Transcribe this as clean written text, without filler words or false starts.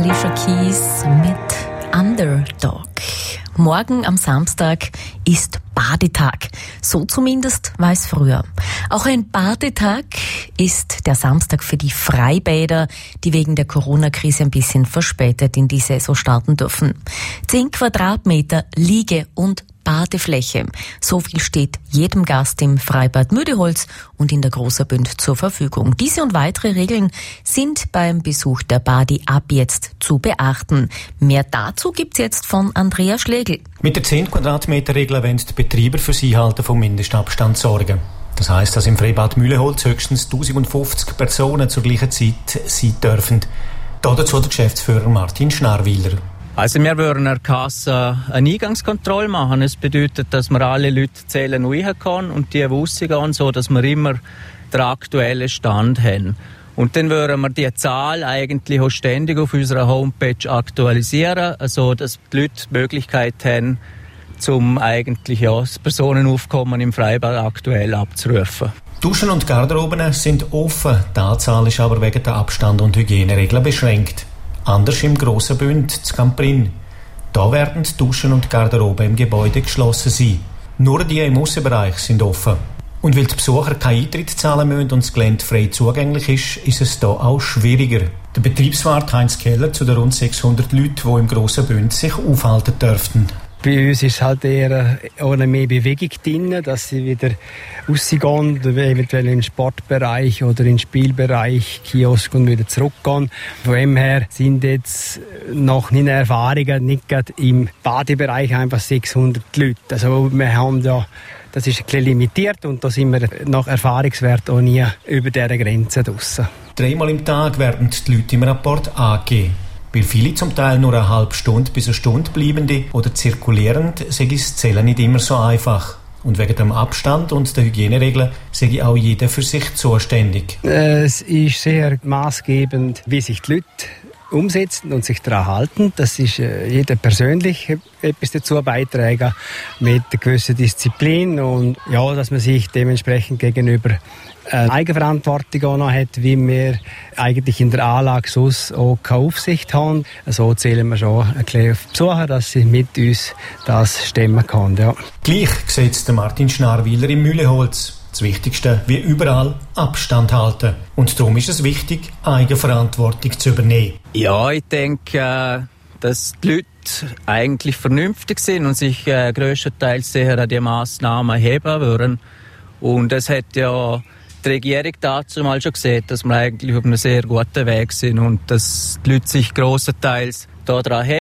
Alicia Keys mit Underdog. Morgen am Samstag ist Badetag. So zumindest war es früher. Auch ein Badetag ist der Samstag für die Freibäder, die wegen der Corona-Krise ein bisschen verspätet in die Saison starten dürfen. 10 Quadratmeter Liege- und Badefläche. So viel steht jedem Gast im Freibad Müdeholz und in der Großerbünd zur Verfügung. Diese und weitere Regeln sind beim Besuch der Badi ab jetzt zu beachten. Mehr dazu gibt's jetzt von Andrea Schlegel. Mit der 10 Quadratmeter Regel wollen die Betreiber für das Einhalten vom Mindestabstand sorgen. Das heisst, dass im Freibad Mühleholz höchstens 1050 Personen zur gleichen Zeit sein dürfen. Dazu der Geschäftsführer Martin Schnarwiler. Also wir würden an der Kasse eine Eingangskontrolle machen. Das bedeutet, dass wir alle Leute zählen können und die rausgehen, so dass wir immer den aktuellen Stand haben. Und dann würden wir die Zahl eigentlich auch ständig auf unserer Homepage aktualisieren, so dass die Leute die Möglichkeit haben, zum eigentlich das Personenaufkommen im Freibad aktuell abzurufen. Duschen und Garderoben sind offen, die Anzahl ist aber wegen der Abstand- und Hygieneregeln beschränkt. Anders im Grossebünd zu Camprin. Da werden die Duschen und Garderobe im Gebäude geschlossen sein. Nur die im Aussenbereich sind offen. Und weil die Besucher keinen Eintritt zahlen müssen und das Gelände frei zugänglich ist es da auch schwieriger. Der Betriebswart Heinz Keller zu den rund 600 Leuten, die im Grossebünd sich aufhalten dürften. Bei uns ist halt eher ohne mehr Bewegung drin, dass sie wieder rausgehen, eventuell in den Sportbereich oder in den Spielbereich, Kiosk und wieder zurückgehen. Von dem her sind jetzt noch nicht Erfahrungen, nicht gerade im Badebereich einfach 600 Leute. Also wir haben ja, das ist ein bisschen limitiert und da sind wir nach Erfahrungswert auch nie über dieser Grenze draussen. 3-mal im Tag werden die Leute im Rapport angegeben. Weil viele zum Teil nur eine halbe Stunde bis eine Stunde bleibende oder zirkulierend, sei das Zählen nicht immer so einfach. Und wegen dem Abstand und der Hygieneregeln sei auch jeder für sich zuständig. Es ist sehr maßgebend, wie sich die Leute umsetzen und sich daran halten. Das ist jeder persönlich etwas dazu beitragen mit einer gewissen Disziplin und ja, dass man sich dementsprechend gegenüber Eigenverantwortung auch noch hat, wie wir eigentlich in der Anlage sonst auch keine Aufsicht haben. So zählen wir schon ein bisschen auf die Besucher, dass sie mit uns das stemmen können. Ja. Gleich sieht Martin Schnarwiler im Mühleholz. Das Wichtigste, wie überall, Abstand halten. Und darum ist es wichtig, Eigenverantwortung zu übernehmen. Ja, ich denke, dass die Leute eigentlich vernünftig sind und sich grösstenteils sehr an die Massnahmen heben würden. Und es hat ja die Regierung dazu mal schon gesehen, dass wir eigentlich auf einem sehr guten Weg sind und dass die Leute sich grossenteils daran heben.